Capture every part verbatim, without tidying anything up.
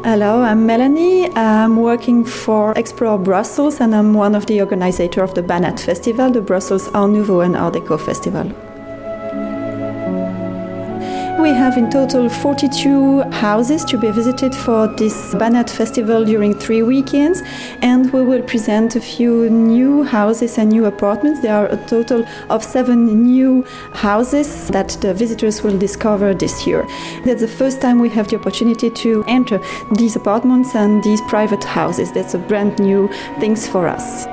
Hello, I'm Melanie. I'm working for Explore Brussels and I'm one of the organizers of the Banat Festival, the Brussels Art Nouveau and Art Deco Festival. We have in total forty-two houses to be visited for this Banat Festival during three weekends, and we will present a few new houses and new apartments. There are a total of seven new houses that the visitors will discover this year. That's the first time we have the opportunity to enter these apartments and these private houses. That's a brand new thing for us.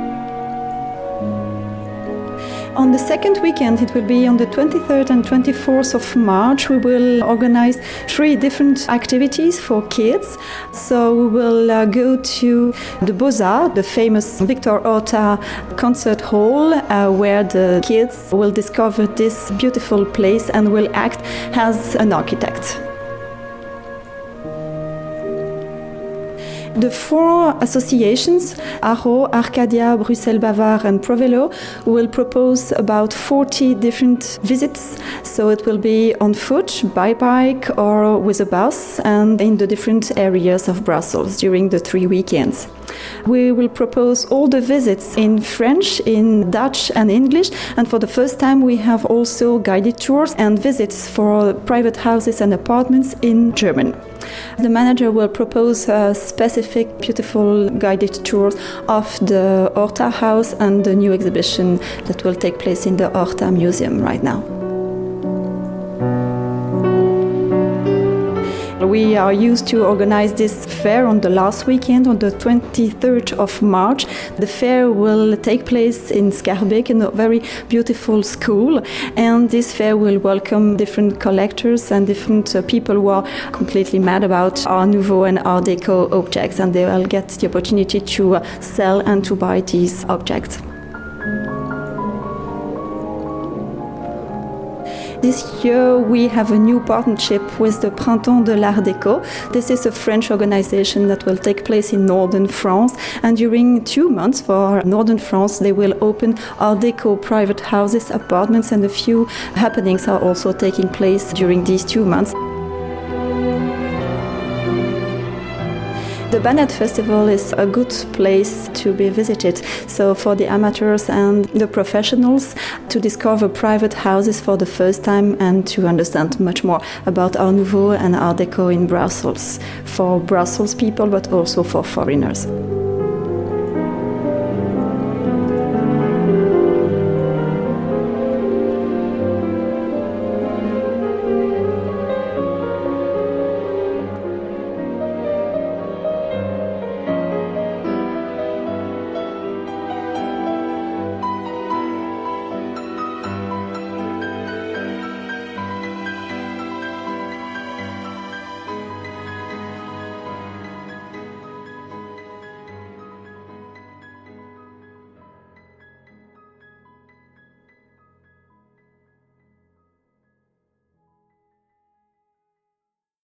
On the second weekend, it will be on the twenty-third and twenty-fourth of March, we will organize three different activities for kids. So we will uh, go to the Beaux-Arts, the famous Victor Horta concert hall, uh, where the kids will discover this beautiful place and will act as an architect. The four associations, Arro, Arcadia, Bruxelles Bavard and Provelo, will propose about forty different visits. So it will be on foot, by bike or with a bus and in the different areas of Brussels during the three weekends. We will propose all the visits in French, in Dutch and English, and for the first time we have also guided tours and visits for private houses and apartments in German. The manager will propose a specific, beautiful guided tours of the Horta house and the new exhibition that will take place in the Horta Museum right now. We are used to organize this fair on the last weekend, on the twenty-third of March. The fair will take place in Schaerbeek, in a very beautiful school. And this fair will welcome different collectors and different uh, people who are completely mad about Art Nouveau and Art Deco objects. And they will get the opportunity to uh, sell and to buy these objects. This year we have a new partnership with the Printemps de l'Art Déco. This is a French organization that will take place in northern France, and during two months for northern France they will open Art Déco private houses, apartments, and a few happenings are also taking place during these two months. The Banat Festival is a good place to be visited, so for the amateurs and the professionals to discover private houses for the first time and to understand much more about Art Nouveau and Art Deco in Brussels, for Brussels people but also for foreigners.